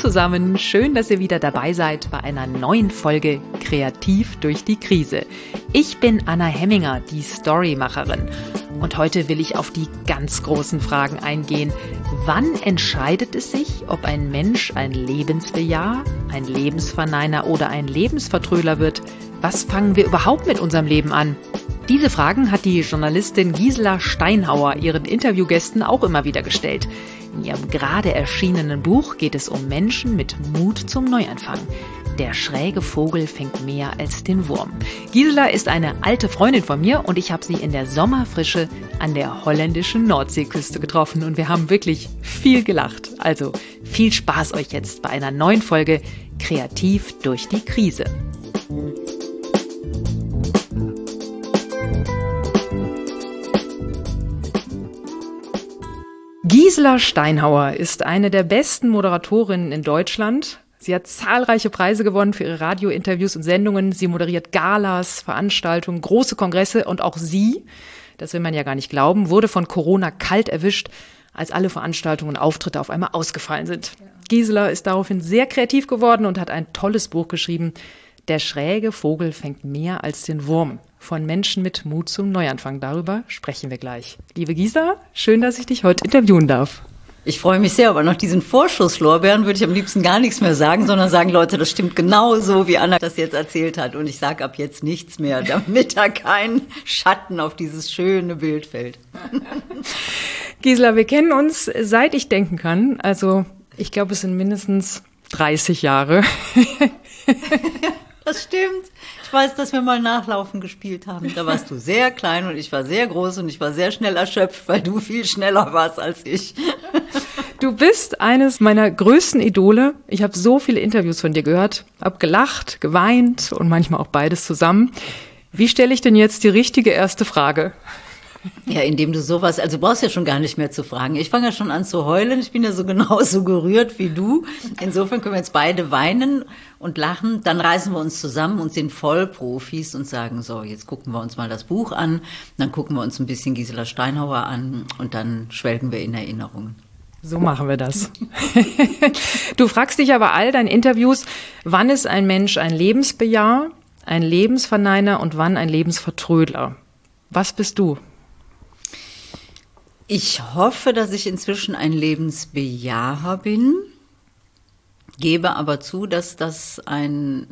zusammen, schön, dass ihr wieder dabei seid bei einer neuen Folge Kreativ durch die Krise. Ich bin Anna Hemminger, die Storymacherin. Und heute will ich auf die ganz großen Fragen eingehen. Wann entscheidet es sich, ob ein Mensch ein Lebensbejaher, ein Lebensverneiner oder ein Lebensvertrödler wird? Was fangen wir überhaupt mit unserem Leben an? Diese Fragen hat die Journalistin Gisela Steinhauer ihren Interviewgästen auch immer wieder gestellt. In ihrem gerade erschienenen Buch geht es um Menschen mit Mut zum Neuanfang. Der schräge Vogel fängt mehr als den Wurm. Gisela ist eine alte Freundin von mir und ich habe sie in der Sommerfrische an der holländischen Nordseeküste getroffen und wir haben wirklich viel gelacht. Also viel Spaß euch jetzt bei einer neuen Folge Kreativ durch die Krise. Gisela Steinhauer ist eine der besten Moderatorinnen in Deutschland. Sie hat zahlreiche Preise gewonnen für ihre Radiointerviews und Sendungen. Sie moderiert Galas, Veranstaltungen, große Kongresse und auch sie, das will man ja gar nicht glauben, wurde von Corona kalt erwischt, als alle Veranstaltungen und Auftritte auf einmal ausgefallen sind. Gisela ist daraufhin sehr kreativ geworden und hat ein tolles Buch geschrieben. Der schräge Vogel fängt mehr als den Wurm. Von Menschen mit Mut zum Neuanfang. Darüber sprechen wir gleich. Liebe Gisela, schön, dass ich dich heute interviewen darf. Ich freue mich sehr, aber nach diesen Vorschusslorbeeren würde ich am liebsten gar nichts mehr sagen, sondern sagen, Leute, das stimmt genau so, wie Anna das jetzt erzählt hat. Und ich sage ab jetzt nichts mehr, damit da kein Schatten auf dieses schöne Bild fällt. Gisela, wir kennen uns, seit ich denken kann. Also ich glaube, es sind mindestens 30 Jahre. Das stimmt. Ich weiß, dass wir mal Nachlaufen gespielt haben. Da warst du sehr klein und ich war sehr groß und ich war sehr schnell erschöpft, weil du viel schneller warst als ich. Du bist eines meiner größten Idole. Ich habe so viele Interviews von dir gehört, habe gelacht, geweint und manchmal auch beides zusammen. Wie stelle ich denn jetzt die richtige erste Frage? Ja, indem du sowas, also du brauchst ja schon gar nicht mehr zu fragen. Ich fange ja schon an zu heulen. Ich bin ja so genauso gerührt wie du. Insofern können wir jetzt beide weinen und lachen. Dann reißen wir uns zusammen und sind Vollprofis und sagen, so, jetzt gucken wir uns mal das Buch an. Dann gucken wir uns ein bisschen Gisela Steinhauer an und dann schwelgen wir in Erinnerungen. So machen wir das. Du fragst dich aber all deinen Interviews, wann ist ein Mensch ein Lebensbejaher, ein Lebensverneiner und wann ein Lebensvertrödler? Was bist du? Ich hoffe, dass ich inzwischen ein Lebensbejaher bin, gebe aber zu, dass das ein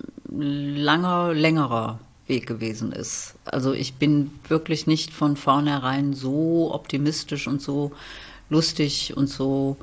längerer Weg gewesen ist. Also ich bin wirklich nicht von vornherein so optimistisch und so lustig und so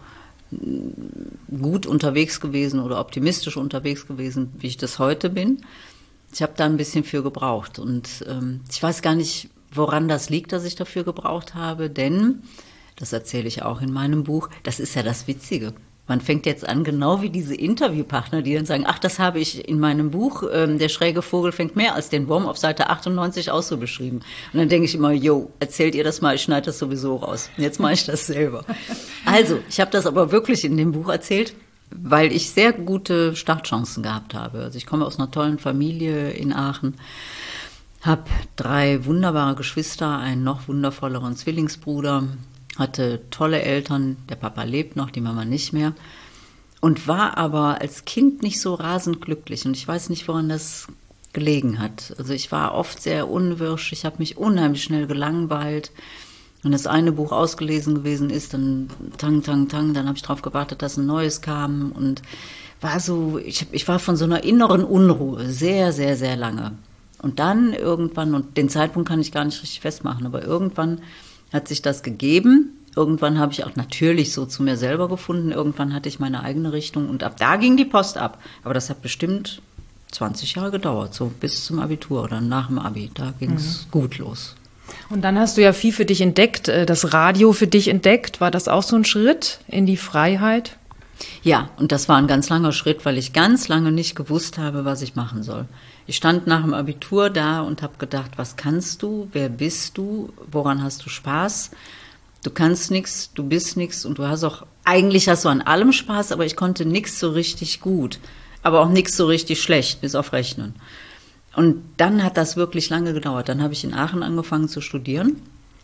gut unterwegs gewesen oder optimistisch unterwegs gewesen, wie ich das heute bin. Ich habe da ein bisschen für gebraucht und ich weiß gar nicht, woran das liegt, dass ich dafür gebraucht habe, denn, das erzähle ich auch in meinem Buch, das ist ja das Witzige. Man fängt jetzt an, genau wie diese Interviewpartner, die dann sagen, ach, das habe ich in meinem Buch, der schräge Vogel fängt mehr als den Wurm, auf Seite 98 auch so beschrieben. Und dann denke ich immer, erzählt ihr das mal, ich schneide das sowieso raus. Und jetzt mache ich das selber. Also, ich habe das aber wirklich in dem Buch erzählt, weil ich sehr gute Startchancen gehabt habe. Also ich komme aus einer tollen Familie in Aachen, habe 3 wunderbare Geschwister, einen noch wundervolleren Zwillingsbruder, hatte tolle Eltern, der Papa lebt noch, die Mama nicht mehr und war aber als Kind nicht so rasend glücklich und ich weiß nicht, woran das gelegen hat. Also ich war oft sehr unwirsch, ich habe mich unheimlich schnell gelangweilt. Wenn das eine Buch ausgelesen gewesen ist, dann dann habe ich darauf gewartet, dass ein neues kam und war so, ich war von so einer inneren Unruhe sehr, sehr, sehr lange. Und dann irgendwann, und den Zeitpunkt kann ich gar nicht richtig festmachen, aber irgendwann hat sich das gegeben. Irgendwann habe ich auch natürlich so zu mir selber gefunden. Irgendwann hatte ich meine eigene Richtung und ab da ging die Post ab. Aber das hat bestimmt 20 Jahre gedauert, so bis zum Abitur oder nach dem Abi. Da ging es gut los. Und dann hast du ja viel für dich entdeckt, das Radio für dich entdeckt. War das auch so ein Schritt in die Freiheit? Ja, und das war ein ganz langer Schritt, weil ich ganz lange nicht gewusst habe, was ich machen soll. Ich stand nach dem Abitur da und habe gedacht, was kannst du, wer bist du, woran hast du Spaß? Du kannst nichts, du bist nichts und eigentlich hast du an allem Spaß, aber ich konnte nichts so richtig gut, aber auch nichts so richtig schlecht, bis auf Rechnen. Und dann hat das wirklich lange gedauert. Dann habe ich in Aachen angefangen zu studieren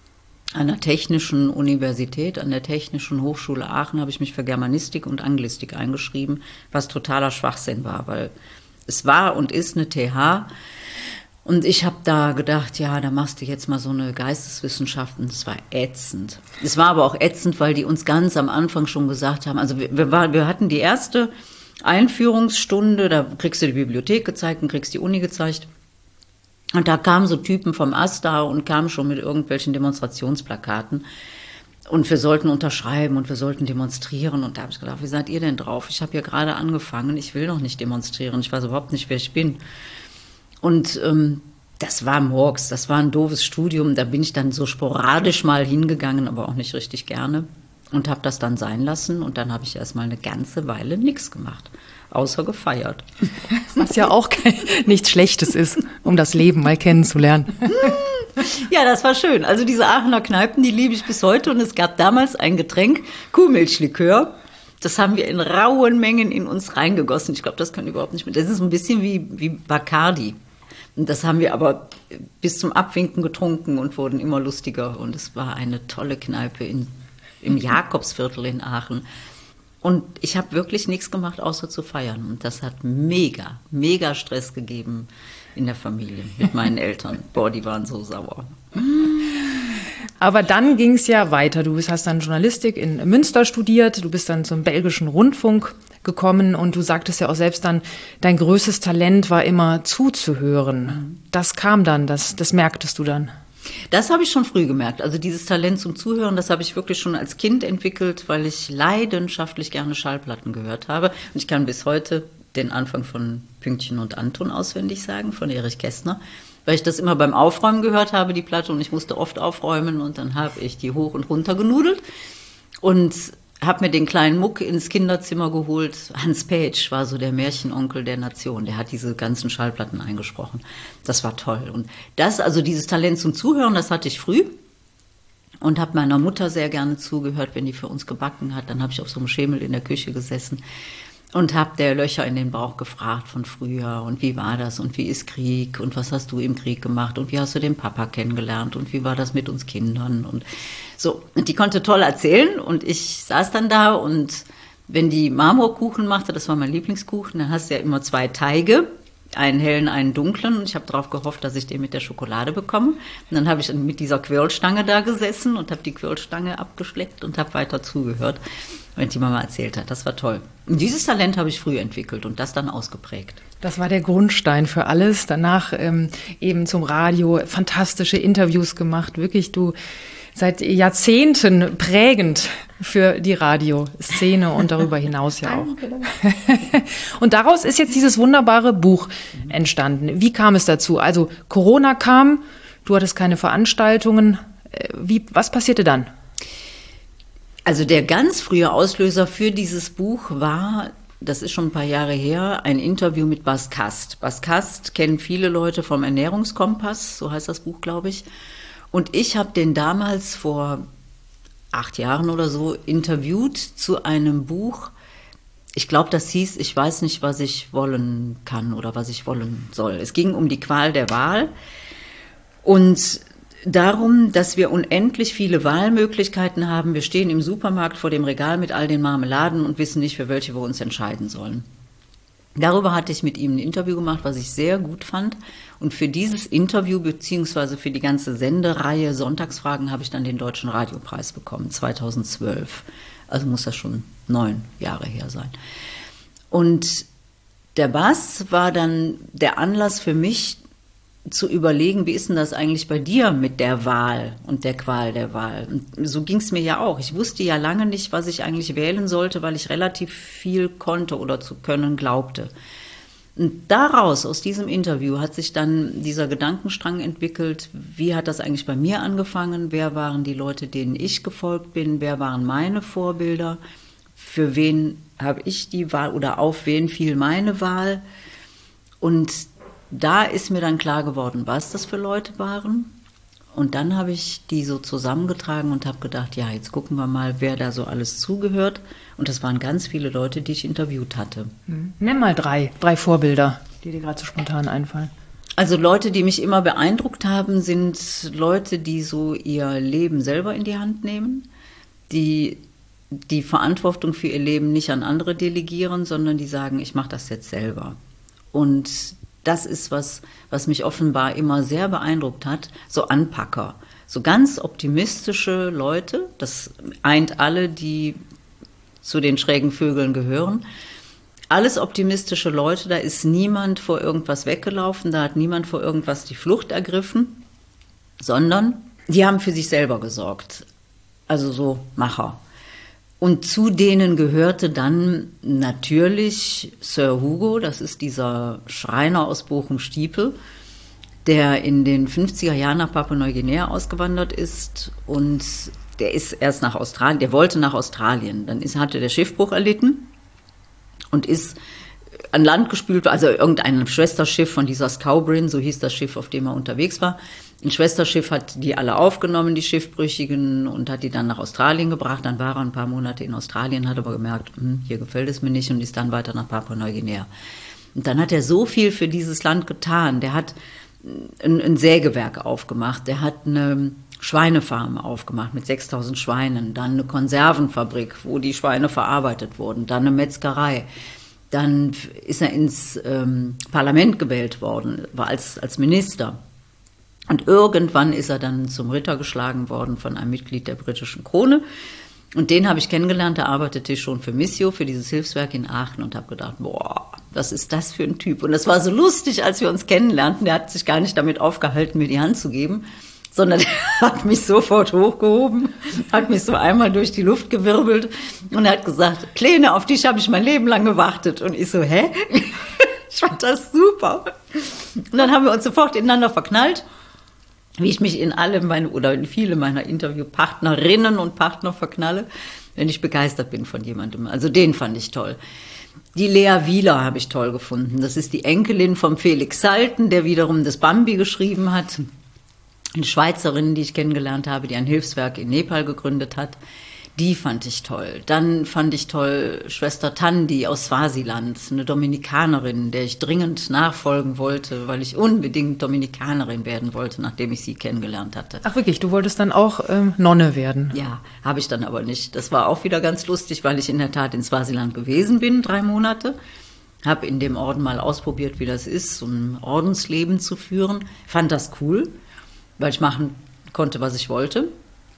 an der Technischen Universität, an der Technischen Hochschule Aachen, habe ich mich für Germanistik und Anglistik eingeschrieben, was totaler Schwachsinn war, weil es war und ist eine TH. Und ich habe da gedacht, ja, da machst du jetzt mal so eine Geisteswissenschaften. Das war ätzend. Es war aber auch ätzend, weil die uns ganz am Anfang schon gesagt haben, also wir hatten die erste Einführungsstunde, da kriegst du die Bibliothek gezeigt und kriegst die Uni gezeigt. Und da kamen so Typen vom AStA und kamen schon mit irgendwelchen Demonstrationsplakaten. Und wir sollten unterschreiben und wir sollten demonstrieren. Und da habe ich gedacht, wie seid ihr denn drauf? Ich habe ja gerade angefangen, ich will noch nicht demonstrieren. Ich weiß überhaupt nicht, wer ich bin. Und das war Murks, das war ein doofes Studium. Da bin ich dann so sporadisch mal hingegangen, aber auch nicht richtig gerne. Und habe das dann sein lassen. Und dann habe ich erst mal eine ganze Weile nichts gemacht, außer gefeiert. Was ja auch nichts Schlechtes ist, um das Leben mal kennenzulernen. Ja, das war schön. Also diese Aachener Kneipen, die liebe ich bis heute. Und es gab damals ein Getränk, Kuhmilchlikör. Das haben wir in rauen Mengen in uns reingegossen. Ich glaube, das können überhaupt nicht mehr. Das ist ein bisschen wie Bacardi. Und das haben wir aber bis zum Abwinken getrunken und wurden immer lustiger. Und es war eine tolle Kneipe im Jakobsviertel in Aachen. Und ich habe wirklich nichts gemacht, außer zu feiern. Und das hat mega Stress gegeben in der Familie mit meinen Eltern. Boah, die waren so sauer. Aber dann ging es ja weiter. Du hast dann Journalistik in Münster studiert, du bist dann zum Belgischen Rundfunk gekommen und du sagtest ja auch selbst dann, dein größtes Talent war immer zuzuhören. Das kam dann, das merktest du dann. Das habe ich schon früh gemerkt. Also dieses Talent zum Zuhören, das habe ich wirklich schon als Kind entwickelt, weil ich leidenschaftlich gerne Schallplatten gehört habe. Und ich kann bis heute den Anfang von Pünktchen und Anton auswendig sagen, von Erich Kästner, weil ich das immer beim Aufräumen gehört habe, die Platte, und ich musste oft aufräumen und dann habe ich die hoch und runter genudelt und habe mir den kleinen Muck ins Kinderzimmer geholt. Hans Page war so der Märchenonkel der Nation, der hat diese ganzen Schallplatten eingesprochen. Das war toll. Und also dieses Talent zum Zuhören, das hatte ich früh und habe meiner Mutter sehr gerne zugehört, wenn die für uns gebacken hat. Dann habe ich auf so einem Schemel in der Küche gesessen und habe der Löcher in den Bauch gefragt von früher und wie war das und wie ist Krieg und was hast du im Krieg gemacht und wie hast du den Papa kennengelernt und wie war das mit uns Kindern und so. Und die konnte toll erzählen und ich saß dann da und wenn die Marmorkuchen machte, das war mein Lieblingskuchen, dann hast du ja immer 2 Teige, einen hellen, einen dunklen und ich habe darauf gehofft, dass ich den mit der Schokolade bekomme. Und dann habe ich mit dieser Quirlstange da gesessen und habe die Quirlstange abgeschleckt und habe weiter zugehört, wenn die Mama erzählt hat. Das war toll. Und dieses Talent habe ich früh entwickelt und das dann ausgeprägt. Das war der Grundstein für alles. Danach eben zum Radio fantastische Interviews gemacht. Wirklich, du seit Jahrzehnten prägend für die Radioszene und darüber hinaus ja auch. Und daraus ist jetzt dieses wunderbare Buch entstanden. Wie kam es dazu? Also Corona kam, du hattest keine Veranstaltungen. Was passierte dann? Also der ganz frühe Auslöser für dieses Buch war, das ist schon ein paar Jahre her, ein Interview mit Bas Kast. Bas Kast kennen viele Leute vom Ernährungskompass, so heißt das Buch, glaube ich. Und ich habe den damals vor 8 Jahren oder so interviewt zu einem Buch. Ich glaube, das hieß, ich weiß nicht, was ich wollen kann oder was ich wollen soll. Es ging um die Qual der Wahl und darum, dass wir unendlich viele Wahlmöglichkeiten haben. Wir stehen im Supermarkt vor dem Regal mit all den Marmeladen und wissen nicht, für welche wir uns entscheiden sollen. Darüber hatte ich mit ihm ein Interview gemacht, was ich sehr gut fand. Und für dieses Interview beziehungsweise für die ganze Sendereihe Sonntagsfragen habe ich dann den Deutschen Radiopreis bekommen, 2012. Also muss das schon 9 Jahre her sein. Und der Bas war dann der Anlass für mich, zu überlegen, wie ist denn das eigentlich bei dir mit der Wahl und der Qual der Wahl? Und so ging es mir ja auch. Ich wusste ja lange nicht, was ich eigentlich wählen sollte, weil ich relativ viel konnte oder zu können glaubte. Und daraus, aus diesem Interview, hat sich dann dieser Gedankenstrang entwickelt, wie hat das eigentlich bei mir angefangen? Wer waren die Leute, denen ich gefolgt bin? Wer waren meine Vorbilder? Für wen habe ich die Wahl oder auf wen fiel meine Wahl? Und da ist mir dann klar geworden, was das für Leute waren. Und dann habe ich die so zusammengetragen und habe gedacht, ja, jetzt gucken wir mal, wer da so alles zugehört. Und das waren ganz viele Leute, die ich interviewt hatte. Nenn mal drei Vorbilder, die dir gerade so spontan einfallen. Also Leute, die mich immer beeindruckt haben, sind Leute, die so ihr Leben selber in die Hand nehmen, die die Verantwortung für ihr Leben nicht an andere delegieren, sondern die sagen, ich mache das jetzt selber. Und das ist was mich offenbar immer sehr beeindruckt hat, so Anpacker, so ganz optimistische Leute, das eint alle, die zu den schrägen Vögeln gehören. Alles optimistische Leute, da ist niemand vor irgendwas weggelaufen, da hat niemand vor irgendwas die Flucht ergriffen, sondern die haben für sich selber gesorgt. Also so Macher. Und zu denen gehörte dann natürlich Sir Hugo, das ist dieser Schreiner aus Bochum-Stiepel, der in den 50er Jahren nach Papua-Neuguinea ausgewandert ist und der ist erst nach Australien, der wollte nach Australien, dann hatte der Schiffbruch erlitten und ist an Land gespült, also irgendein Schwesterschiff von dieser Scowbrin, so hieß das Schiff, auf dem er unterwegs war. Ein Schwesterschiff hat die alle aufgenommen, die Schiffbrüchigen, und hat die dann nach Australien gebracht. Dann war er ein paar Monate in Australien, hat aber gemerkt, hier gefällt es mir nicht, und ist dann weiter nach Papua-Neuguinea. Und dann hat er so viel für dieses Land getan. Der hat ein Sägewerk aufgemacht, der hat eine Schweinefarm aufgemacht mit 6.000 Schweinen, dann eine Konservenfabrik, wo die Schweine verarbeitet wurden, dann eine Metzgerei. Dann ist er ins Parlament gewählt worden, war als Minister. Und irgendwann ist er dann zum Ritter geschlagen worden von einem Mitglied der britischen Krone. Und den habe ich kennengelernt, der arbeitete schon für Missio, für dieses Hilfswerk in Aachen, und habe gedacht, boah, was ist das für ein Typ? Und das war so lustig, als wir uns kennenlernten. Der hat sich gar nicht damit aufgehalten, mir die Hand zu geben, sondern er hat mich sofort hochgehoben, hat mich so einmal durch die Luft gewirbelt und hat gesagt, Kleine, auf dich habe ich mein Leben lang gewartet. Und ich so, hä? Ich fand das super. Und dann haben wir uns sofort ineinander verknallt, wie ich mich in in viele meiner Interviewpartnerinnen und Partner verknalle, wenn ich begeistert bin von jemandem. Also den fand ich toll. Die Lea Wieler habe ich toll gefunden. Das ist die Enkelin vom Felix Salten, der wiederum das Bambi geschrieben hat. Eine Schweizerin, die ich kennengelernt habe, die ein Hilfswerk in Nepal gegründet hat. Die fand ich toll. Dann fand ich toll Schwester Tandi aus Swasiland, eine Dominikanerin, der ich dringend nachfolgen wollte, weil ich unbedingt Dominikanerin werden wollte, nachdem ich sie kennengelernt hatte. Ach wirklich, du wolltest dann auch Nonne werden? Ja, habe ich dann aber nicht. Das war auch wieder ganz lustig, weil ich in der Tat in Swasiland gewesen bin, 3 Monate. Habe in dem Orden mal ausprobiert, wie das ist, so ein Ordensleben zu führen. Fand das cool, weil ich machen konnte, was ich wollte.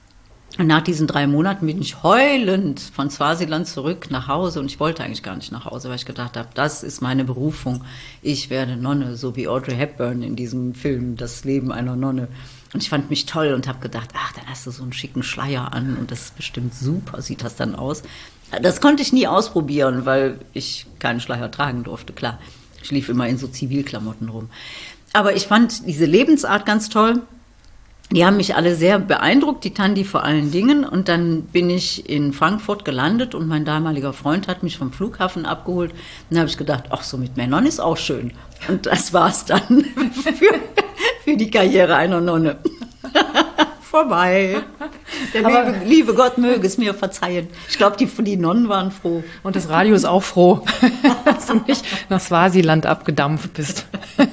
Und nach diesen 3 Monaten bin ich heulend von Swasiland zurück nach Hause, und ich wollte eigentlich gar nicht nach Hause, weil ich gedacht habe, das ist meine Berufung. Ich werde Nonne, so wie Audrey Hepburn in diesem Film Das Leben einer Nonne. Und ich fand mich toll und habe gedacht, ach, dann hast du so einen schicken Schleier an und das ist bestimmt super, sieht das dann aus. Das konnte ich nie ausprobieren, weil ich keinen Schleier tragen durfte, klar. Ich lief immer in so Zivilklamotten rum. Aber ich fand diese Lebensart ganz toll. Die haben mich alle sehr beeindruckt, die Tandi vor allen Dingen. Und dann bin ich in Frankfurt gelandet und mein damaliger Freund hat mich vom Flughafen abgeholt. Und dann habe ich gedacht, ach, so mit Männern ist auch schön. Und das war's dann für die Karriere einer Nonne. Vorbei. Der liebe Gott möge es mir verzeihen. Ich glaube, die Nonnen waren froh. Und das Radio ist auch froh, dass du nicht nach Swasiland abgedampft bist.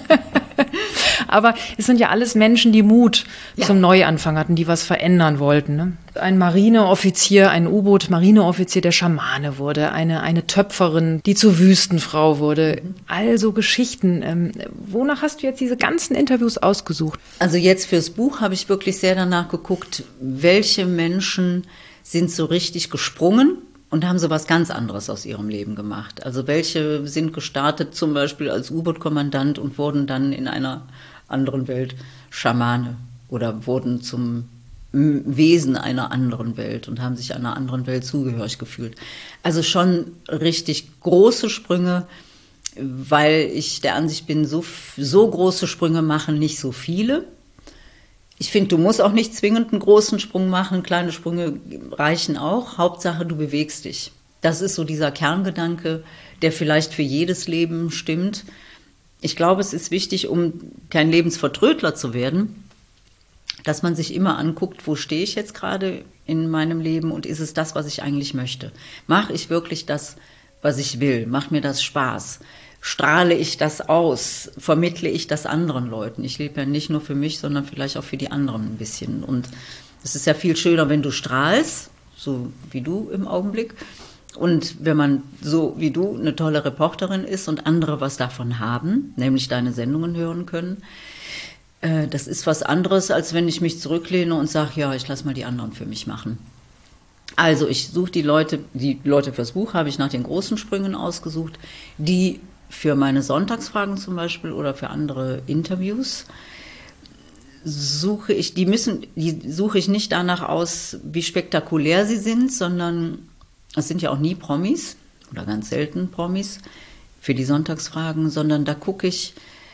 Aber es sind ja alles Menschen, die Mut zum Neuanfang hatten, die was verändern wollten. Ne? Ein Marineoffizier, ein U-Boot-Marineoffizier, der Schamane wurde, eine Töpferin, die zur Wüstenfrau wurde. Also Geschichten. Wonach hast du jetzt diese ganzen Interviews ausgesucht? Also jetzt fürs Buch habe ich wirklich sehr danach geguckt, welche Menschen sind so richtig gesprungen und haben so was ganz anderes aus ihrem Leben gemacht. Also welche sind gestartet zum Beispiel als U-Boot-Kommandant und wurden dann in einer anderen Welt Schamane oder wurden zum Wesen einer anderen Welt und haben sich einer anderen Welt zugehörig gefühlt. Also schon richtig große Sprünge, weil ich der Ansicht bin, so große Sprünge machen nicht so viele. Ich finde, du musst auch nicht zwingend einen großen Sprung machen, kleine Sprünge reichen auch. Hauptsache, du bewegst dich. Das ist so dieser Kerngedanke, der vielleicht für jedes Leben stimmt. Ich glaube, es ist wichtig, um kein Lebensvertrödler zu werden, dass man sich immer anguckt, wo stehe ich jetzt gerade in meinem Leben und ist es das, was ich eigentlich möchte? Mache ich wirklich das, was ich will? Macht mir das Spaß? strahle ich das aus, vermittle ich das anderen Leuten. Ich lebe ja nicht nur für mich, sondern vielleicht auch für die anderen ein bisschen. Und es ist ja viel schöner, wenn du strahlst, so wie du im Augenblick. Und wenn man so wie du eine tolle Reporterin ist und andere was davon haben, nämlich deine Sendungen hören können, das ist was anderes, als wenn ich mich zurücklehne und sage, ja, ich lasse mal die anderen für mich machen. Also ich suche die Leute fürs Buch habe ich nach den großen Sprüngen ausgesucht, die für meine Sonntagsfragen zum Beispiel oder für andere Interviews suche ich nicht danach aus, wie spektakulär sie sind, sondern es sind ja auch nie Promis oder ganz selten Promis für die Sonntagsfragen, sondern da gucke ich,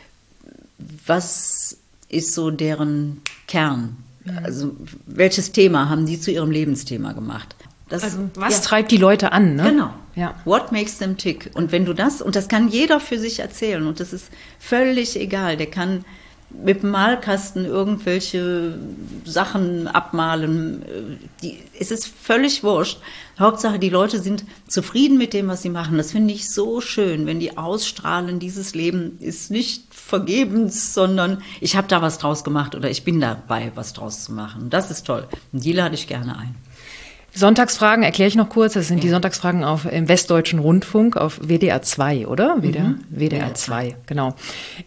was ist so deren Kern? Also welches Thema haben die zu ihrem Lebensthema gemacht? Was treibt die Leute an? Ne? Genau. Ja. What makes them tick? Und wenn du und das kann jeder für sich erzählen und das ist völlig egal. Der kann mit dem Malkasten irgendwelche Sachen abmalen. Es ist völlig wurscht. Hauptsache, die Leute sind zufrieden mit dem, was sie machen. Das finde ich so schön, wenn die ausstrahlen, dieses Leben ist nicht vergebens, sondern ich habe da was draus gemacht oder ich bin dabei, was draus zu machen. Das ist toll. Und die lade ich gerne ein. Sonntagsfragen erkläre ich noch kurz. Das sind die Sonntagsfragen im Westdeutschen Rundfunk auf WDR 2, oder? WDR 2, genau.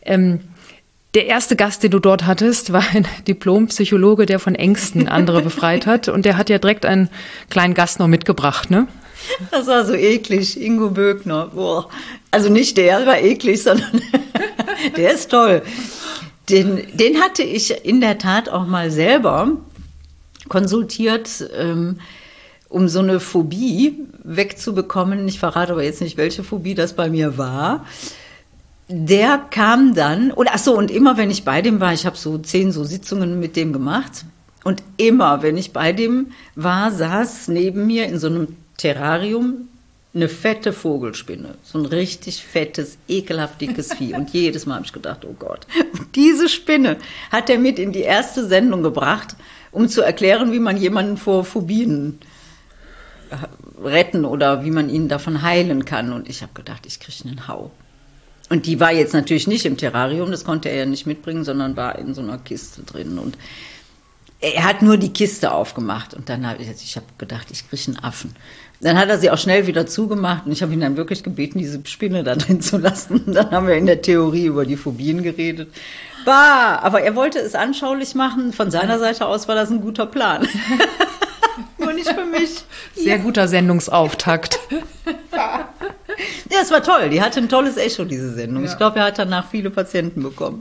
Der erste Gast, den du dort hattest, war ein Diplompsychologe, der von Ängsten andere befreit hat. Und der hat ja direkt einen kleinen Gast noch mitgebracht, ne? Das war so eklig, Ingo Böckner. Boah. Also nicht der war eklig, sondern der ist toll. Den hatte ich in der Tat auch mal selber konsultiert, um so eine Phobie wegzubekommen. Ich verrate aber jetzt nicht, welche Phobie das bei mir war. Der kam dann, und immer wenn ich bei dem war, ich habe so 10 so Sitzungen mit dem gemacht, und immer wenn ich bei dem war, saß neben mir in so einem Terrarium eine fette Vogelspinne, so ein richtig fettes, ekelhaft dickes Vieh. Und jedes Mal habe ich gedacht, oh Gott. Und diese Spinne hat er mit in die erste Sendung gebracht, um zu erklären, wie man jemanden vor Phobien retten oder wie man ihn davon heilen kann. Und ich habe gedacht, ich kriege einen Hau. Und die war jetzt natürlich nicht im Terrarium, das konnte er ja nicht mitbringen, sondern war in so einer Kiste drin. Und er hat nur die Kiste aufgemacht. Und dann habe ich gedacht, ich kriege einen Affen. Dann hat er sie auch schnell wieder zugemacht. Und ich habe ihn dann wirklich gebeten, diese Spinne da drin zu lassen. Und dann haben wir in der Theorie über die Phobien geredet. Bah, aber er wollte es anschaulich machen. Von seiner Seite aus war das ein guter Plan. Nur nicht für mich. Sehr guter Sendungsauftakt. Ja, es war toll. Die hatte ein tolles Echo, diese Sendung. Ja. Ich glaube, er hat danach viele Patienten bekommen.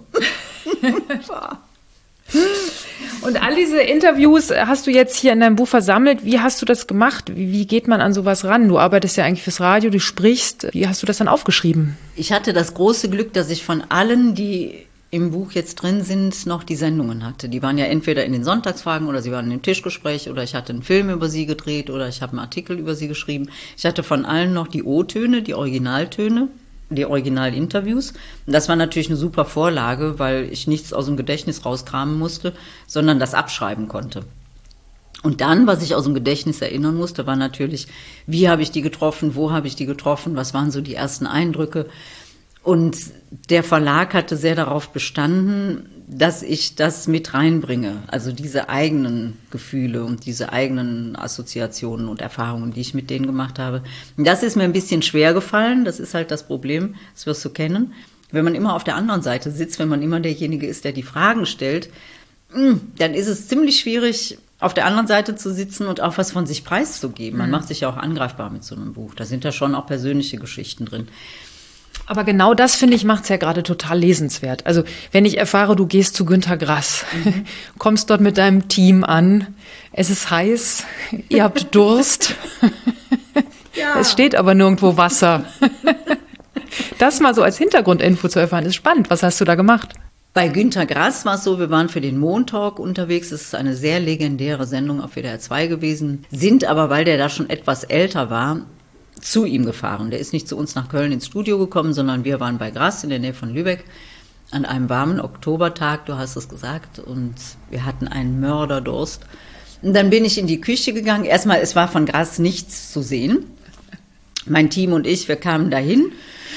Und all diese Interviews hast du jetzt hier in deinem Buch versammelt. Wie hast du das gemacht? Wie geht man an sowas ran? Du arbeitest ja eigentlich fürs Radio, du sprichst. Wie hast du das dann aufgeschrieben? Ich hatte das große Glück, dass ich von allen, die im Buch jetzt drin sind, noch die Sendungen hatte. Die waren ja entweder in den Sonntagsfragen oder sie waren im Tischgespräch oder ich hatte einen Film über sie gedreht oder ich habe einen Artikel über sie geschrieben. Ich hatte von allen noch die O-Töne, die Originaltöne, die Originalinterviews. Und das war natürlich eine super Vorlage, weil ich nichts aus dem Gedächtnis rauskramen musste, sondern das abschreiben konnte. Und dann, was ich aus dem Gedächtnis erinnern musste, war natürlich, wie habe ich die getroffen, wo habe ich die getroffen, was waren so die ersten Eindrücke. Und der Verlag hatte sehr darauf bestanden, dass ich das mit reinbringe. Also diese eigenen Gefühle und diese eigenen Assoziationen und Erfahrungen, die ich mit denen gemacht habe. Das ist mir ein bisschen schwer gefallen. Das ist halt das Problem, das wirst du kennen. Wenn man immer auf der anderen Seite sitzt, wenn man immer derjenige ist, der die Fragen stellt, dann ist es ziemlich schwierig, auf der anderen Seite zu sitzen und auch was von sich preiszugeben. Man macht sich ja auch angreifbar mit so einem Buch. Da sind ja schon auch persönliche Geschichten drin. Aber genau das, finde ich, macht es ja gerade total lesenswert. Also wenn ich erfahre, du gehst zu Günter Grass, kommst dort mit deinem Team an, es ist heiß, ihr habt Durst, ja. Es steht aber nirgendwo Wasser. Das mal so als Hintergrundinfo zu erfahren, ist spannend. Was hast du da gemacht? Bei Günter Grass war es so, wir waren für den Montalk unterwegs. Das ist eine sehr legendäre Sendung auf WDR 2 gewesen, sind aber, weil der da schon etwas älter war, zu ihm gefahren. Der ist nicht zu uns nach Köln ins Studio gekommen, sondern wir waren bei Grass in der Nähe von Lübeck an einem warmen Oktobertag, du hast es gesagt, und wir hatten einen Mörderdurst. Und dann bin ich in die Küche gegangen. Erstmal, es war von Grass nichts zu sehen. Mein Team und ich, wir kamen dahin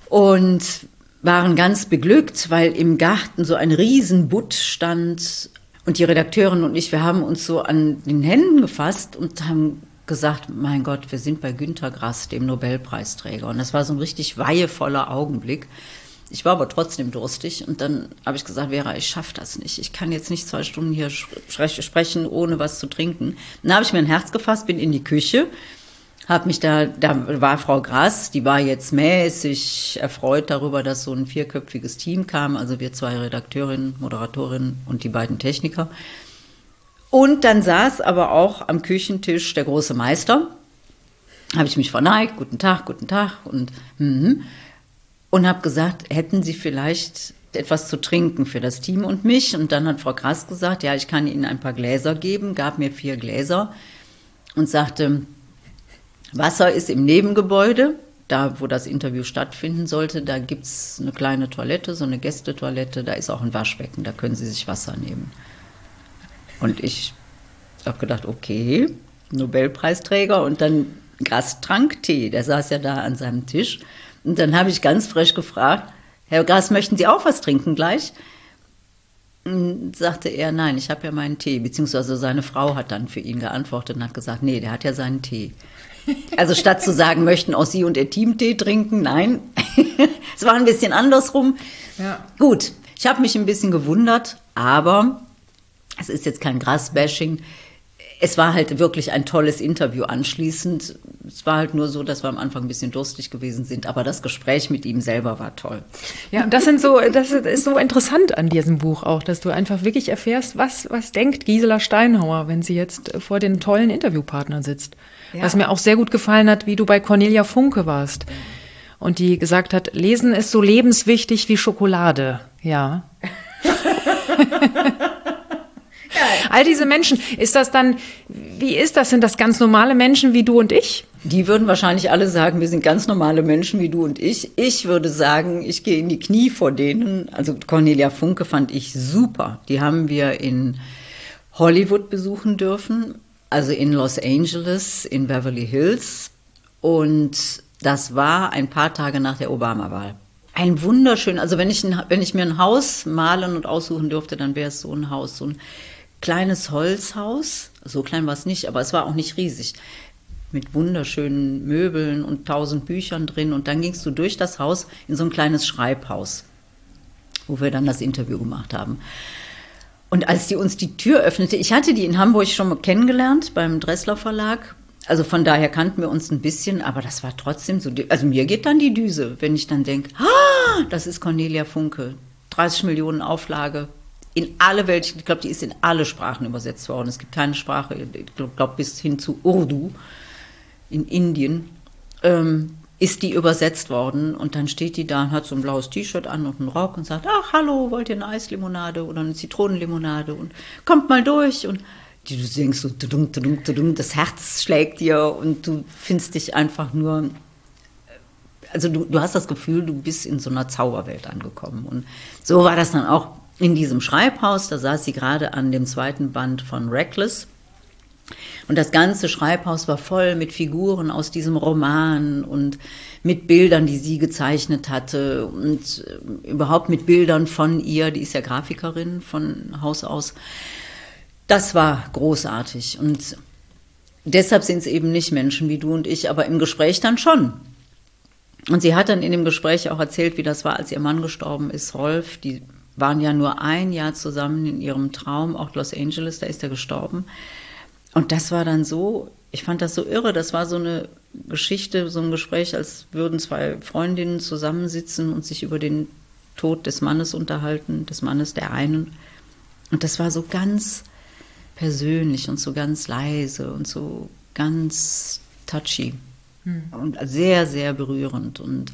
Und waren ganz beglückt, weil im Garten so ein Riesenbutt stand. Und die Redakteurin und ich, wir haben uns so an den Händen gefasst und haben gesagt, mein Gott, wir sind bei Günter Grass, dem Nobelpreisträger. Und das war so ein richtig weihevoller Augenblick. Ich war aber trotzdem durstig und dann habe ich gesagt, Vera, ich schaffe das nicht. Ich kann jetzt nicht 2 Stunden hier sprechen, ohne was zu trinken. Dann habe ich mir ein Herz gefasst, bin in die Küche, habe mich da war Frau Grass, die war jetzt mäßig erfreut darüber, dass so ein 4-köpfiges Team kam, also wir 2 Redakteurinnen, Moderatorinnen und die beiden Techniker. Und dann saß aber auch am Küchentisch der große Meister, habe ich mich verneigt, guten Tag und habe gesagt, hätten Sie vielleicht etwas zu trinken für das Team und mich? Und dann hat Frau Grass gesagt, ja, ich kann Ihnen ein paar Gläser geben, gab mir 4 Gläser und sagte, Wasser ist im Nebengebäude, da wo das Interview stattfinden sollte, da gibt es eine kleine Toilette, so eine Gästetoilette, da ist auch ein Waschbecken, da können Sie sich Wasser nehmen. Und ich habe gedacht, okay, Nobelpreisträger und dann Grass trank Tee, der saß ja da an seinem Tisch. Und dann habe ich ganz frech gefragt, Herr Grass, möchten Sie auch was trinken gleich? Und sagte er, nein, ich habe ja meinen Tee. Beziehungsweise seine Frau hat dann für ihn geantwortet und hat gesagt, nee, der hat ja seinen Tee. Also statt zu sagen, möchten auch Sie und Ihr Team Tee trinken, nein. Es war ein bisschen andersrum. Ja. Gut, ich habe mich ein bisschen gewundert, aber es ist jetzt kein Grass-Bashing. Es war halt wirklich ein tolles Interview anschließend. Es war halt nur so, dass wir am Anfang ein bisschen durstig gewesen sind, aber das Gespräch mit ihm selber war toll. Ja, und das ist so interessant an diesem Buch auch, dass du einfach wirklich erfährst, was denkt Gisela Steinhauer, wenn sie jetzt vor den tollen Interviewpartnern sitzt. Ja. Was mir auch sehr gut gefallen hat, wie du bei Cornelia Funke warst. Und die gesagt hat, Lesen ist so lebenswichtig wie Schokolade. Ja. All diese Menschen, wie ist das? Sind das ganz normale Menschen wie du und ich? Die würden wahrscheinlich alle sagen, wir sind ganz normale Menschen wie du und ich. Ich würde sagen, ich gehe in die Knie vor denen. Also Cornelia Funke fand ich super. Die haben wir in Hollywood besuchen dürfen, also in Los Angeles, in Beverly Hills. Und das war ein paar Tage nach der Obama-Wahl. Ein wunderschön, also wenn ich mir ein Haus malen und aussuchen dürfte, dann wäre es so ein Haus, so ein kleines Holzhaus, so klein war es nicht, aber es war auch nicht riesig, mit wunderschönen Möbeln und 1000 Büchern drin. Und dann gingst du durch das Haus in so ein kleines Schreibhaus, wo wir dann das Interview gemacht haben. Und als die uns die Tür öffnete, ich hatte die in Hamburg schon mal kennengelernt beim Dressler Verlag, also von daher kannten wir uns ein bisschen, aber das war trotzdem so, also mir geht dann die Düse, wenn ich dann denke, das ist Cornelia Funke, 30 Millionen Auflage, in alle Welt, ich glaube, die ist in alle Sprachen übersetzt worden. Es gibt keine Sprache, ich glaube, bis hin zu Urdu in Indien ist die übersetzt worden. Und dann steht die da und hat so ein blaues T-Shirt an und einen Rock und sagt, ach, hallo, wollt ihr eine Eislimonade oder eine Zitronenlimonade? Und kommt mal durch. Und du denkst so, das Herz schlägt dir und du findest dich einfach nur, also du hast das Gefühl, du bist in so einer Zauberwelt angekommen. Und so war das dann auch in diesem Schreibhaus. Da saß sie gerade an dem 2. Band von Reckless. Und das ganze Schreibhaus war voll mit Figuren aus diesem Roman und mit Bildern, die sie gezeichnet hatte und überhaupt mit Bildern von ihr. Die ist ja Grafikerin von Haus aus. Das war großartig. Und deshalb sind es eben nicht Menschen wie du und ich, aber im Gespräch dann schon. Und sie hat dann in dem Gespräch auch erzählt, wie das war, als ihr Mann gestorben ist, Rolf. Die waren ja nur ein Jahr zusammen in ihrem Traum, auch Los Angeles, da ist er gestorben. Und das war dann so, ich fand das so irre, das war so eine Geschichte, so ein Gespräch, als würden 2 Freundinnen zusammensitzen und sich über den Tod des Mannes unterhalten, des Mannes der einen. Und das war so ganz persönlich und so ganz leise und so ganz touchy und sehr, sehr berührend. Und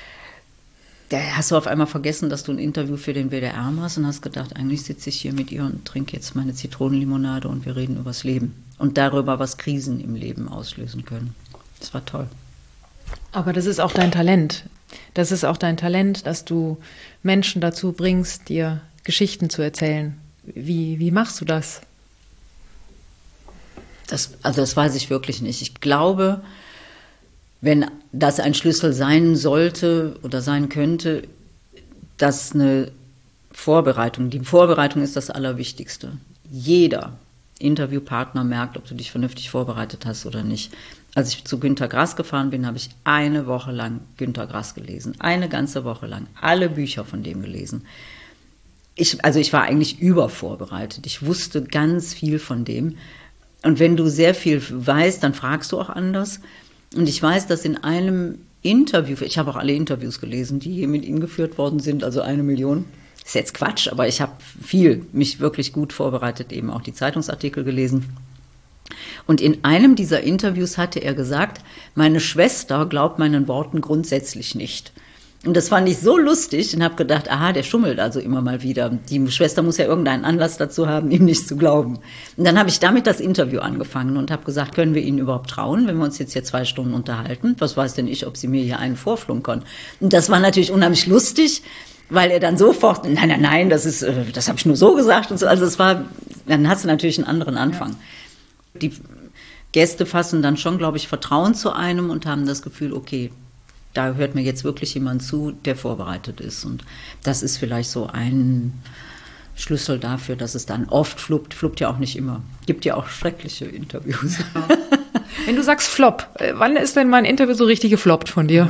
da hast du auf einmal vergessen, dass du ein Interview für den WDR machst und hast gedacht, eigentlich sitze ich hier mit ihr und trinke jetzt meine Zitronenlimonade und wir reden übers Leben und darüber, was Krisen im Leben auslösen können. Das war toll. Aber das ist auch dein Talent. Das ist auch dein Talent, dass du Menschen dazu bringst, dir Geschichten zu erzählen. Wie machst du das? Das weiß ich wirklich nicht. Ich glaube, wenn das ein Schlüssel sein sollte oder sein könnte, dass eine Vorbereitung, die Vorbereitung ist das Allerwichtigste. Jeder Interviewpartner merkt, ob du dich vernünftig vorbereitet hast oder nicht. Als ich zu Günter Grass gefahren bin, habe ich eine Woche lang Günter Grass gelesen. Eine ganze Woche lang. Alle Bücher von dem gelesen. Ich war eigentlich übervorbereitet. Ich wusste ganz viel von dem. Und wenn du sehr viel weißt, dann fragst du auch anders. Und ich weiß, dass in einem Interview, ich habe auch alle Interviews gelesen, die hier mit ihm geführt worden sind, also 1 Million. Ist jetzt Quatsch, aber ich habe mich wirklich gut vorbereitet, eben auch die Zeitungsartikel gelesen. Und in einem dieser Interviews hatte er gesagt, meine Schwester glaubt meinen Worten grundsätzlich nicht. Und das fand ich so lustig und habe gedacht, aha, der schummelt also immer mal wieder. Die Schwester muss ja irgendeinen Anlass dazu haben, ihm nicht zu glauben. Und dann habe ich damit das Interview angefangen und habe gesagt, können wir Ihnen überhaupt trauen, wenn wir uns jetzt hier 2 Stunden unterhalten? Was weiß denn ich, ob Sie mir hier einen vorflunkern? Und das war natürlich unheimlich lustig, weil er dann sofort, nein, das habe ich nur so gesagt und so. Also dann hast du natürlich einen anderen Anfang. Ja. Die Gäste fassen dann schon, glaube ich, Vertrauen zu einem und haben das Gefühl, okay, da hört mir jetzt wirklich jemand zu, der vorbereitet ist. Und das ist vielleicht so ein Schlüssel dafür, dass es dann oft fluppt ja auch nicht immer. Gibt ja auch schreckliche Interviews. Wenn du sagst Flop, wann ist denn mal ein Interview so richtig gefloppt von dir?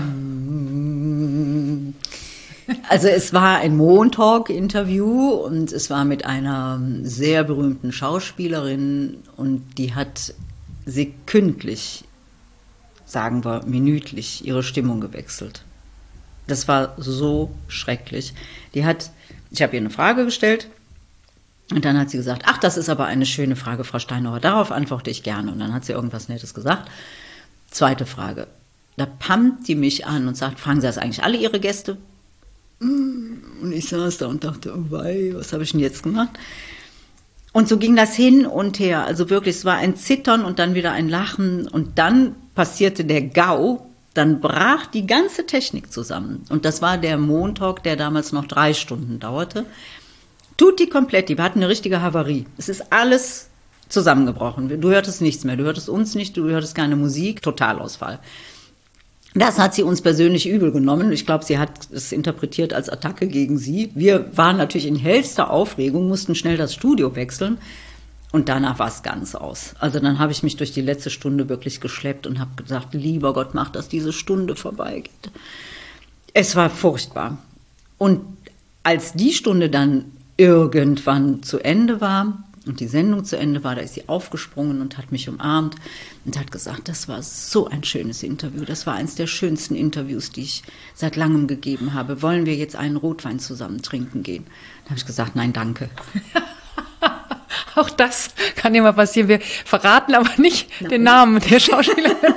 Also es war ein Montalk-Interview und es war mit einer sehr berühmten Schauspielerin und die hat sekündlich, sagen wir minütlich, ihre Stimmung gewechselt. Das war so schrecklich. Ich habe ihr eine Frage gestellt und dann hat sie gesagt, ach, das ist aber eine schöne Frage, Frau Steinauer, darauf antworte ich gerne. Und dann hat sie irgendwas Nettes gesagt. 2. Frage. Da pammt die mich an und sagt, fragen Sie das eigentlich alle Ihre Gäste? Und ich saß da und dachte, oh wei, was habe ich denn jetzt gemacht? Und so ging das hin und her. Also wirklich, es war ein Zittern und dann wieder ein Lachen. Und dann passierte der GAU. Dann brach die ganze Technik zusammen. Und das war der Montalk, der damals noch 3 Stunden dauerte. Tutti kompletti, wir hatten eine richtige Havarie. Es ist alles zusammengebrochen. Du hörtest nichts mehr, du hörtest uns nicht, du hörtest keine Musik, Totalausfall. Das hat sie uns persönlich übel genommen. Ich glaube, sie hat es interpretiert als Attacke gegen sie. Wir waren natürlich in hellster Aufregung, mussten schnell das Studio wechseln. Und danach war es ganz aus. Also dann habe ich mich durch die letzte Stunde wirklich geschleppt und habe gesagt, lieber Gott, mach, dass diese Stunde vorbeigeht. Es war furchtbar. Und als die Stunde dann irgendwann zu Ende war und die Sendung zu Ende war, da ist sie aufgesprungen und hat mich umarmt und hat gesagt, das war so ein schönes Interview. Das war eines der schönsten Interviews, die ich seit langem gegeben habe. Wollen wir jetzt einen Rotwein zusammen trinken gehen? Da habe ich gesagt, nein, danke. Auch das kann ja mal passieren. Wir verraten aber nicht den Namen der Schauspielerin.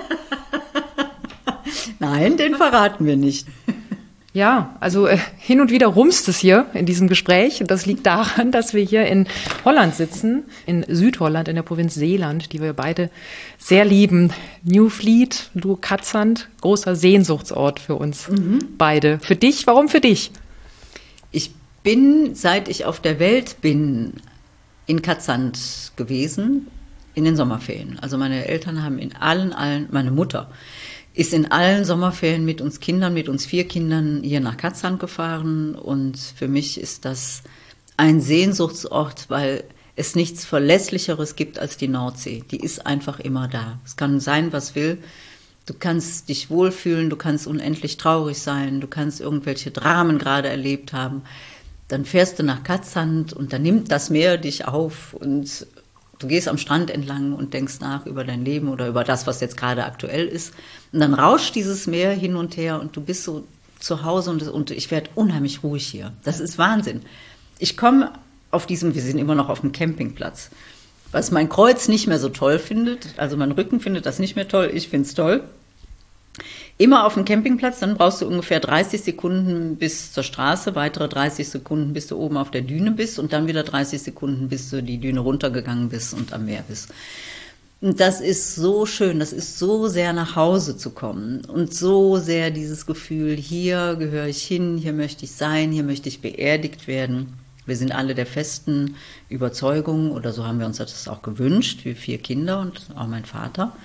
Nein, den verraten wir nicht. Ja, also hin und wieder rumst es hier in diesem Gespräch. Und das liegt daran, dass wir hier in Holland sitzen, in Südholland, in der Provinz Zeeland, die wir beide sehr lieben. Newfleet, du Katzand, großer Sehnsuchtsort für uns beide. Für dich, warum für dich? Ich bin, seit ich auf der Welt bin, in Katzand gewesen, in den Sommerferien. Also meine Eltern haben meine Mutter ist in allen Sommerferien mit uns 4 Kindern hier nach Katzand gefahren. Und für mich ist das ein Sehnsuchtsort, weil es nichts Verlässlicheres gibt als die Nordsee. Die ist einfach immer da. Es kann sein, was will. Du kannst dich wohlfühlen, du kannst unendlich traurig sein, du kannst irgendwelche Dramen gerade erlebt haben. Dann fährst du nach Katzand und dann nimmt das Meer dich auf und du gehst am Strand entlang und denkst nach über dein Leben oder über das, was jetzt gerade aktuell ist. Und dann rauscht dieses Meer hin und her und du bist so zu Hause und ich werde unheimlich ruhig hier. Das ist Wahnsinn. Ich komme wir sind immer noch auf dem Campingplatz, was mein Kreuz nicht mehr so toll findet. Also mein Rücken findet das nicht mehr toll, ich finde es toll. Immer auf dem Campingplatz, dann brauchst du ungefähr 30 Sekunden bis zur Straße, weitere 30 Sekunden, bis du oben auf der Düne bist und dann wieder 30 Sekunden, bis du die Düne runtergegangen bist und am Meer bist. Und das ist so schön, das ist so sehr nach Hause zu kommen und so sehr dieses Gefühl, hier gehöre ich hin, hier möchte ich sein, hier möchte ich beerdigt werden. Wir sind alle der festen Überzeugung, oder so haben wir uns das auch gewünscht, wir 4 Kinder und auch mein Vater,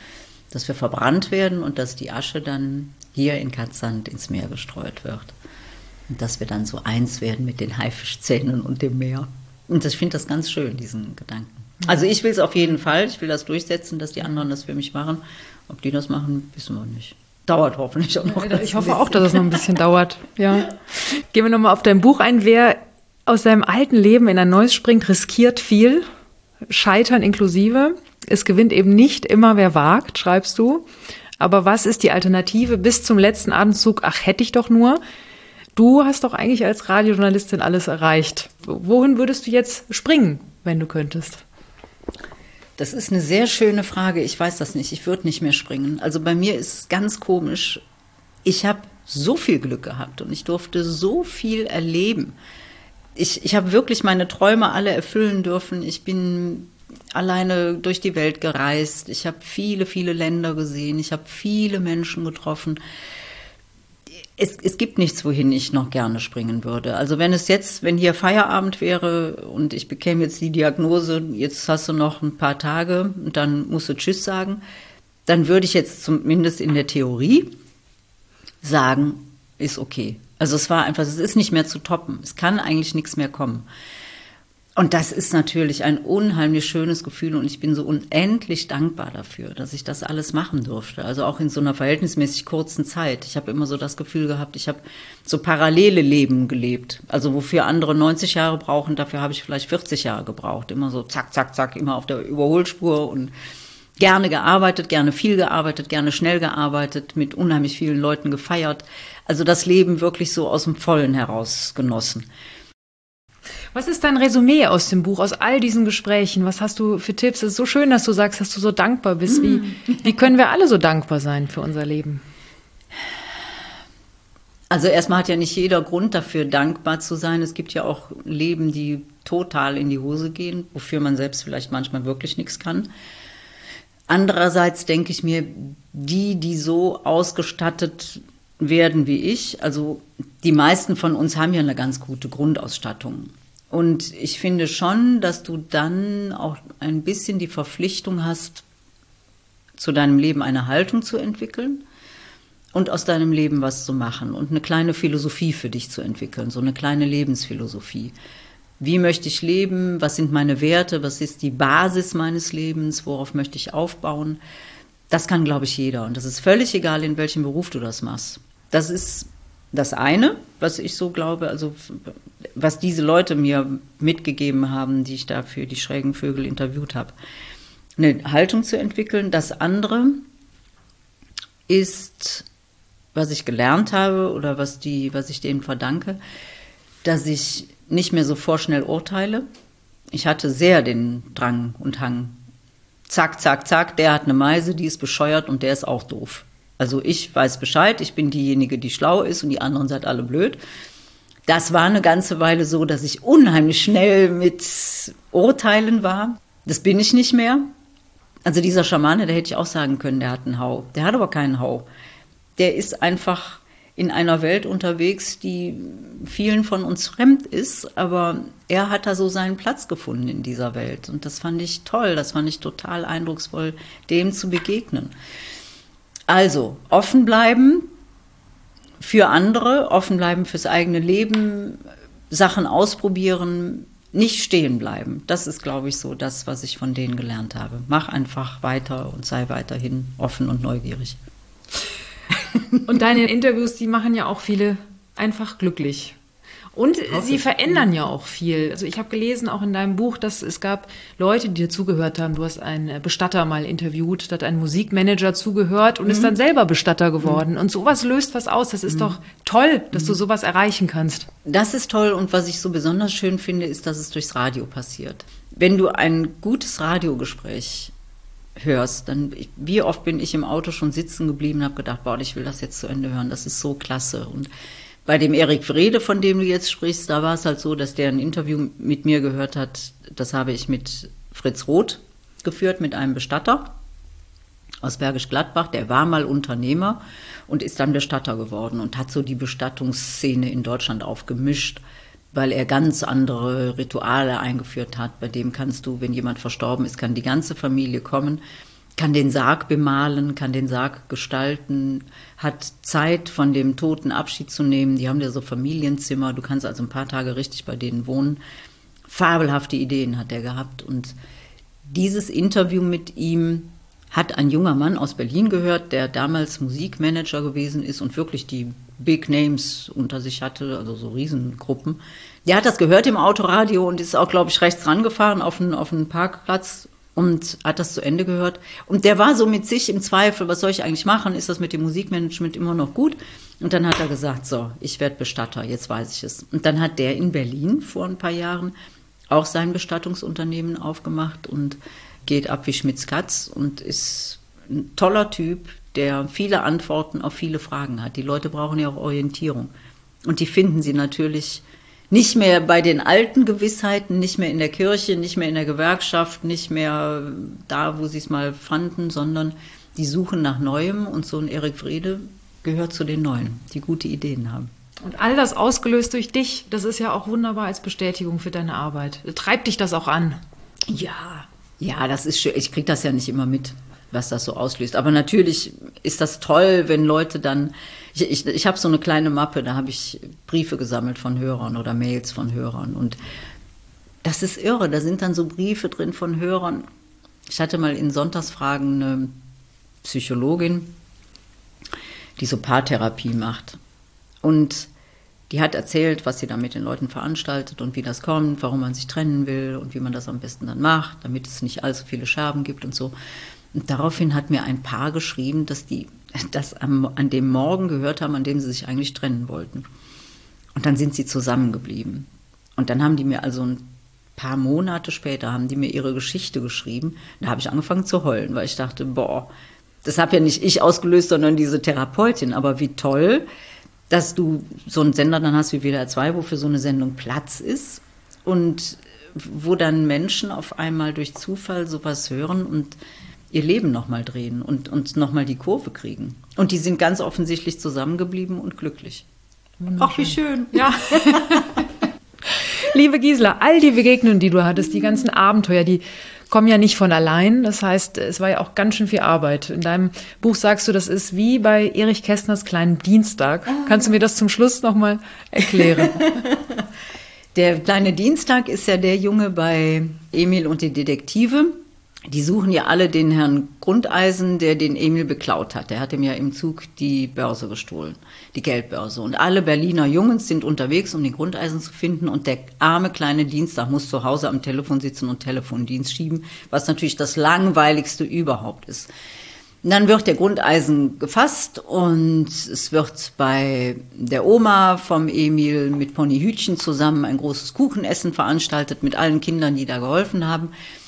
dass wir verbrannt werden und dass die Asche dann hier in Katzand ins Meer gestreut wird. Und dass wir dann so eins werden mit den Haifischzähnen und dem Meer. Und ich finde das ganz schön, diesen Gedanken. Also ich will es auf jeden Fall, ich will das durchsetzen, dass die anderen das für mich machen. Ob die das machen, wissen wir nicht. Dauert hoffentlich auch noch. Ich hoffe auch, dass es noch ein bisschen dauert. Ja. Gehen wir nochmal auf dein Buch ein. Wer aus seinem alten Leben in ein neues springt, riskiert viel, Scheitern inklusive. Es gewinnt eben nicht immer, wer wagt, schreibst du. Aber was ist die Alternative bis zum letzten Atemzug? Ach, hätte ich doch nur. Du hast doch eigentlich als Radiojournalistin alles erreicht. Wohin würdest du jetzt springen, wenn du könntest? Das ist eine sehr schöne Frage. Ich weiß das nicht. Ich würde nicht mehr springen. Also bei mir ist es ganz komisch. Ich habe so viel Glück gehabt und ich durfte so viel erleben. Ich habe wirklich meine Träume alle erfüllen dürfen. Ich bin alleine durch die Welt gereist. Ich habe viele, viele Länder gesehen. Ich habe viele Menschen getroffen. Es gibt nichts, wohin ich noch gerne springen würde. Also wenn hier Feierabend wäre und ich bekäme jetzt die Diagnose, jetzt hast du noch ein paar Tage und dann musst du Tschüss sagen, dann würde ich jetzt zumindest in der Theorie sagen, ist okay. Also es ist nicht mehr zu toppen. Es kann eigentlich nichts mehr kommen. Und das ist natürlich ein unheimlich schönes Gefühl und ich bin so unendlich dankbar dafür, dass ich das alles machen durfte. Also auch in so einer verhältnismäßig kurzen Zeit. Ich habe immer so das Gefühl gehabt, ich habe so parallele Leben gelebt. Also wofür andere 90 Jahre brauchen, dafür habe ich vielleicht 40 Jahre gebraucht. Immer so zack, zack, zack, immer auf der Überholspur und gerne gearbeitet, gerne viel gearbeitet, gerne schnell gearbeitet, mit unheimlich vielen Leuten gefeiert. Also das Leben wirklich so aus dem Vollen heraus genossen. Was ist dein Resümee aus dem Buch, aus all diesen Gesprächen? Was hast du für Tipps? Es ist so schön, dass du sagst, dass du so dankbar bist. Wie können wir alle so dankbar sein für unser Leben? Also erstmal hat ja nicht jeder Grund dafür, dankbar zu sein. Es gibt ja auch Leben, die total in die Hose gehen, wofür man selbst vielleicht manchmal wirklich nichts kann. Andererseits denke ich mir, die so ausgestattet werden wie ich, also die meisten von uns haben ja eine ganz gute Grundausstattung. Und ich finde schon, dass du dann auch ein bisschen die Verpflichtung hast, zu deinem Leben eine Haltung zu entwickeln und aus deinem Leben was zu machen und eine kleine Philosophie für dich zu entwickeln, so eine kleine Lebensphilosophie. Wie möchte ich leben? Was sind meine Werte? Was ist die Basis meines Lebens? Worauf möchte ich aufbauen? Das kann, glaube ich, jeder. Und das ist völlig egal, in welchem Beruf du das machst. Das ist das eine, was ich so glaube, also was diese Leute mir mitgegeben haben, die ich da für die schrägen Vögel interviewt habe, eine Haltung zu entwickeln. Das andere ist, was ich gelernt habe oder was ich denen verdanke, dass ich nicht mehr so vorschnell urteile. Ich hatte sehr den Drang und Hang. Zack, zack, zack, der hat eine Meise, die ist bescheuert und der ist auch doof. Also ich weiß Bescheid, ich bin diejenige, die schlau ist und die anderen seid alle blöd. Das war eine ganze Weile so, dass ich unheimlich schnell mit Urteilen war. Das bin ich nicht mehr. Also dieser Schamane, der hätte ich auch sagen können, der hat einen Hau. Der hat aber keinen Hau. Der ist einfach in einer Welt unterwegs, die vielen von uns fremd ist, aber er hat da so seinen Platz gefunden in dieser Welt. Und das fand ich toll, das fand ich total eindrucksvoll, dem zu begegnen. Also, offen bleiben für andere, offen bleiben fürs eigene Leben, Sachen ausprobieren, nicht stehen bleiben. Das ist, glaube ich, so das, was ich von denen gelernt habe. Mach einfach weiter und sei weiterhin offen und neugierig. Und deine Interviews, die machen ja auch viele einfach glücklich. Und sie verändern ja auch viel. Also ich habe gelesen, auch in deinem Buch, dass es gab Leute, die dir zugehört haben. Du hast einen Bestatter mal interviewt, da hat ein Musikmanager zugehört und ist dann selber Bestatter geworden. Und sowas löst was aus. Das ist doch toll, dass du sowas erreichen kannst. Das ist toll und was ich so besonders schön finde, ist, dass es durchs Radio passiert. Wenn du ein gutes Radiogespräch hörst, dann, wie oft bin ich im Auto schon sitzen geblieben und habe gedacht, boah, ich will das jetzt zu Ende hören, das ist so klasse. Und bei dem Erik Wrede, von dem du jetzt sprichst, da war es halt so, dass der ein Interview mit mir gehört hat, das habe ich mit Fritz Roth geführt, mit einem Bestatter aus Bergisch Gladbach, der war mal Unternehmer und ist dann Bestatter geworden und hat so die Bestattungsszene in Deutschland aufgemischt, weil er ganz andere Rituale eingeführt hat. Bei dem kannst du, wenn jemand verstorben ist, kann die ganze Familie kommen, kann den Sarg bemalen, kann den Sarg gestalten, hat Zeit, von dem Toten Abschied zu nehmen. Die haben ja so Familienzimmer, du kannst also ein paar Tage richtig bei denen wohnen. Fabelhafte Ideen hat er gehabt. Und dieses Interview mit ihm hat ein junger Mann aus Berlin gehört, der damals Musikmanager gewesen ist und wirklich die Big Names unter sich hatte, also so Riesengruppen. Der hat das gehört im Autoradio und ist auch, glaube ich, rechts rangefahren auf einen Parkplatz und hat das zu Ende gehört. Und der war so mit sich im Zweifel, was soll ich eigentlich machen? Ist das mit dem Musikmanagement immer noch gut? Und dann hat er gesagt, so, ich werde Bestatter, jetzt weiß ich es. Und dann hat der in Berlin vor ein paar Jahren auch sein Bestattungsunternehmen aufgemacht und geht ab wie Schmitz Katz und ist ein toller Typ, der viele Antworten auf viele Fragen hat. Die Leute brauchen ja auch Orientierung. Und die finden sie natürlich nicht mehr bei den alten Gewissheiten, nicht mehr in der Kirche, nicht mehr in der Gewerkschaft, nicht mehr da, wo sie es mal fanden, sondern die suchen nach Neuem. Und so ein Erik Wrede gehört zu den Neuen, die gute Ideen haben. Und all das ausgelöst durch dich, das ist ja auch wunderbar als Bestätigung für deine Arbeit. Treibt dich das auch an? Ja, das ist schön. Ich kriege das ja nicht immer mit, was das so auslöst. Aber natürlich ist das toll, wenn Leute dann... Ich habe so eine kleine Mappe, da habe ich Briefe gesammelt von Hörern oder Mails von Hörern. Und das ist irre, da sind dann so Briefe drin von Hörern. Ich hatte mal in Sonntagsfragen eine Psychologin, die so Paartherapie macht. Und die hat erzählt, was sie da mit den Leuten veranstaltet und wie das kommt, warum man sich trennen will und wie man das am besten dann macht, damit es nicht allzu viele Scherben gibt und so. Und daraufhin hat mir ein Paar geschrieben, dass die das an dem Morgen gehört haben, an dem sie sich eigentlich trennen wollten. Und dann sind sie zusammengeblieben. Und dann haben die mir also ein paar Monate später, haben die mir ihre Geschichte geschrieben. Da habe ich angefangen zu heulen, weil ich dachte, boah, das habe ja nicht ich ausgelöst, sondern diese Therapeutin. Aber wie toll, dass du so einen Sender dann hast wie WDR 2, wo für so eine Sendung Platz ist und wo dann Menschen auf einmal durch Zufall sowas hören und ihr Leben nochmal drehen und nochmal die Kurve kriegen. Und die sind ganz offensichtlich zusammengeblieben und glücklich. Ach, wie schön. Ja. Liebe Gisela, all die Begegnungen, die du hattest, die ganzen Abenteuer, die kommen ja nicht von allein. Das heißt, es war ja auch ganz schön viel Arbeit. In deinem Buch sagst du, das ist wie bei Erich Kästners kleinen Dienstag. Kannst du mir das zum Schluss nochmal erklären? Der kleine Dienstag ist ja der Junge bei Emil und die Detektive. Die suchen ja alle den Herrn Grundeisen, der den Emil beklaut hat. Der hat ihm ja im Zug die Börse gestohlen, die Geldbörse. Und alle Berliner Jungs sind unterwegs, um den Grundeisen zu finden. Und der arme kleine Dienstag muss zu Hause am Telefon sitzen und Telefondienst schieben, was natürlich das Langweiligste überhaupt ist. Und dann wird der Grundeisen gefasst und es wird bei der Oma vom Emil mit Ponyhütchen zusammen ein großes Kuchenessen veranstaltet mit allen Kindern, die da geholfen haben.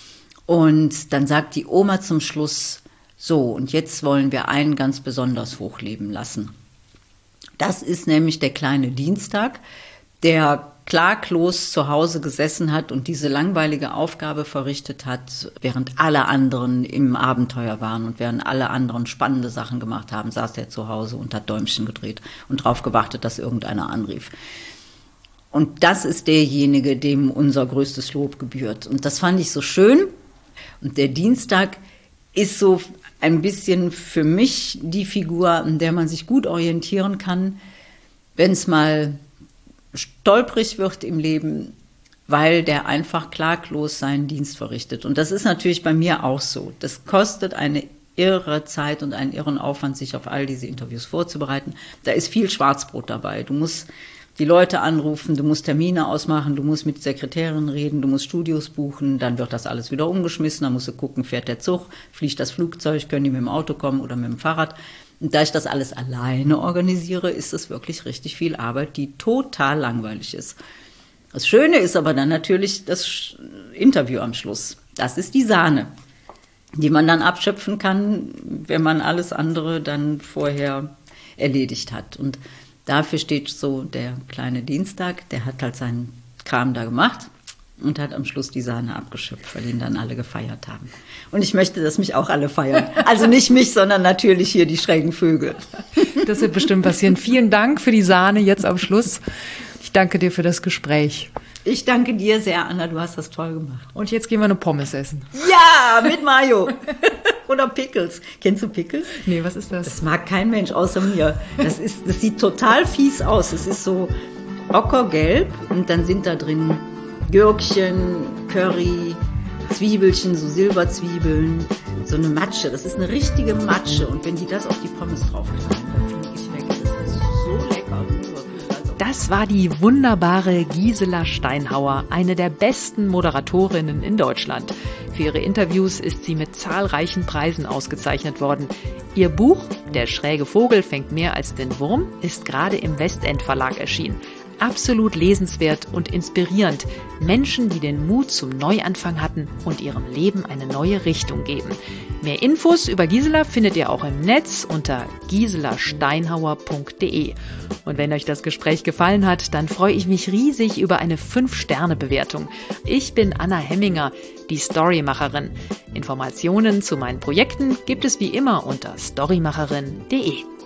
Und dann sagt die Oma zum Schluss, so, und jetzt wollen wir einen ganz besonders hochleben lassen. Das ist nämlich der kleine Dienstag, der klaglos zu Hause gesessen hat und diese langweilige Aufgabe verrichtet hat, während alle anderen im Abenteuer waren und während alle anderen spannende Sachen gemacht haben, saß er zu Hause und hat Däumchen gedreht und drauf gewartet, dass irgendeiner anrief. Und das ist derjenige, dem unser größtes Lob gebührt. Und das fand ich so schön. Und der Dienstag ist so ein bisschen für mich die Figur, an der man sich gut orientieren kann, wenn es mal stolprig wird im Leben, weil der einfach klaglos seinen Dienst verrichtet. Und das ist natürlich bei mir auch so. Das kostet eine irre Zeit und einen irren Aufwand, sich auf all diese Interviews vorzubereiten. Da ist viel Schwarzbrot dabei. Du musst die Leute anrufen, du musst Termine ausmachen, du musst mit Sekretärinnen reden, du musst Studios buchen, dann wird das alles wieder umgeschmissen, dann musst du gucken, fährt der Zug, fliegt das Flugzeug, können die mit dem Auto kommen oder mit dem Fahrrad. Und da ich das alles alleine organisiere, ist es wirklich richtig viel Arbeit, die total langweilig ist. Das Schöne ist aber dann natürlich das Interview am Schluss. Das ist die Sahne, die man dann abschöpfen kann, wenn man alles andere dann vorher erledigt hat. Und dafür steht so der kleine Dienstag, der hat halt seinen Kram da gemacht und hat am Schluss die Sahne abgeschöpft, weil ihn dann alle gefeiert haben. Und ich möchte, dass mich auch alle feiern. Also nicht mich, sondern natürlich hier die schrägen Vögel. Das wird bestimmt passieren. Vielen Dank für die Sahne jetzt am Schluss. Ich danke dir für das Gespräch. Ich danke dir sehr, Anna, du hast das toll gemacht. Und jetzt gehen wir eine Pommes essen. Ja, mit Mayo. Oder Pickles. Kennst du Pickles? Nee, was ist das? Das mag kein Mensch außer mir. Das sieht total fies aus. Es ist so ockergelb und dann sind da drin Gürkchen, Curry, Zwiebelchen, so Silberzwiebeln, so eine Matsche. Das ist eine richtige Matsche. Und wenn die das auf die Pommes draufknallen, dann fliege ich weg. Das ist so lecker. Das war die wunderbare Gisela Steinhauer, eine der besten Moderatorinnen in Deutschland. Für ihre Interviews ist sie mit zahlreichen Preisen ausgezeichnet worden. Ihr Buch Der schräge Vogel fängt mehr als den Wurm ist gerade im Westend Verlag erschienen. Absolut lesenswert und inspirierend. Menschen, die den Mut zum Neuanfang hatten und ihrem Leben eine neue Richtung geben. Mehr Infos über Gisela findet ihr auch im Netz unter giselasteinhauer.de. Und wenn euch das Gespräch gefallen hat, dann freue ich mich riesig über eine 5-Sterne-Bewertung. Ich bin Anna Hemminger, die Storymacherin. Informationen zu meinen Projekten gibt es wie immer unter storymacherin.de.